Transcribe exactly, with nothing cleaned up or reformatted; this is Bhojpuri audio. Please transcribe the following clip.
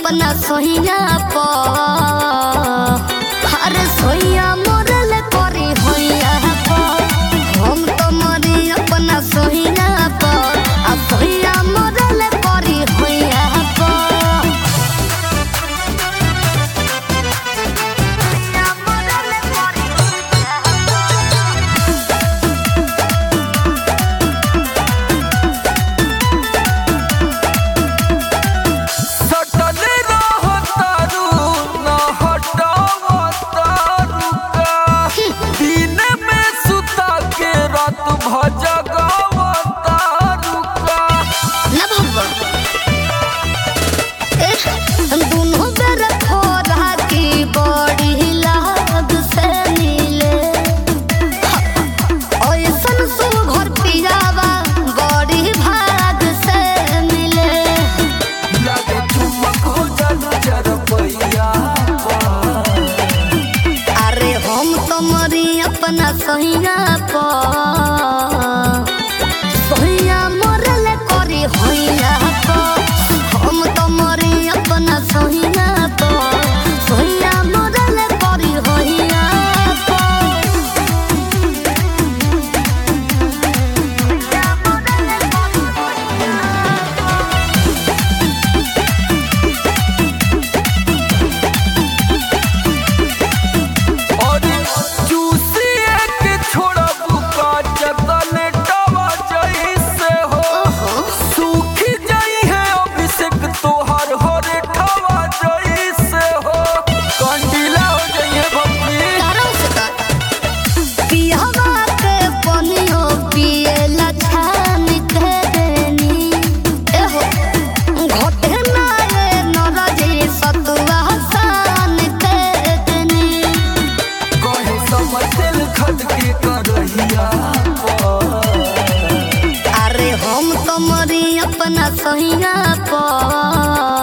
अपना सोहिया पर अरे सोहिया मोरल करी होइया पर हम तो मरी अपना सोहिया पर आ सोहिया मोरल करी होइया पर सोहिया मोरल करी होइया अपना सोहिया पर सोहिया मोरल करी होइया पर हम तो मरी अपना सोहिया पर सोहिया मोरल करी होइया अरे हम तो मरी अपना सोहिया पर